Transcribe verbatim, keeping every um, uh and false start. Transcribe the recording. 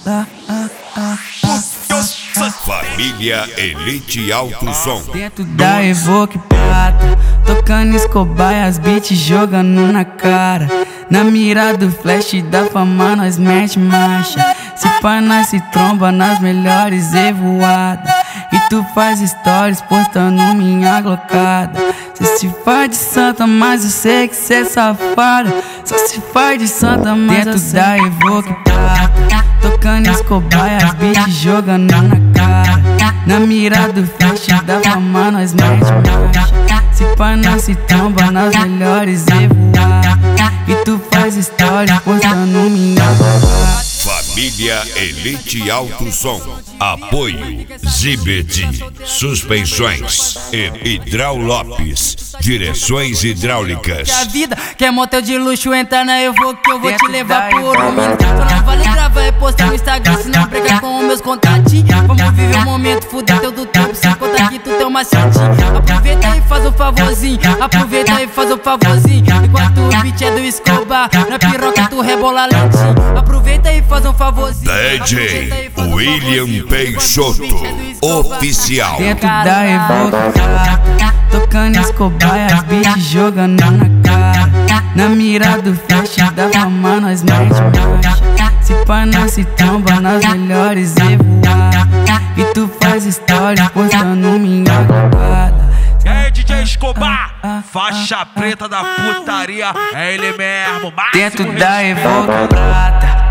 ah, ah, ah, ah. Família Elite Alto Som. Dentro da Evoque Prata, tocando Escobar e as beats jogando na cara. Na mira do flash da fama nós mete marcha. Se pá nós se tromba nas melhores evoadas. E tu faz stories postando minha glocada. Cê se faz de santa, mas eu sei que cê é safada. Só se faz de santa, mas dentro eu sei da Evoque Prata, tocando Escobar e as beats jogando na cara. Na mira do flash da fama nós mete marcha. Se pá nós se tromba nas melhores evoadas. E tu faz stories postando minha glocada. Família Elite Alto Som. Apoio Zibet, suspensões e Hidral Lopes, direções hidráulicas. A vida quer motel de luxo, entra na Evoque que eu vou te levar por um minuto. Só não vale gravar e postar no Instagram, se não brigar com os meus contatinhos. Vamos viver o momento, fuder teu do tempo, sem contar que tu tem uma macetinho. Aproveita e faz um favorzinho, aproveita e faz um favorzinho. Enquanto o beat é do Escobar, na piroca tu rebola lentinho. Aproveita e faz um favorzinho. D J William Peixoto, oficial. Dentro da Evoque Prata, tocando Escobar e as beats jogando na cara. Na mira do flash da fama nós mete marcha. Se pá nós se tromba nas melhores evoadas. E tu faz stories postando minha glocada. E aí, D J Escobar, faixa preta da putaria, é ele mesmo, máximo Dentro da respeito. Evoque Prata,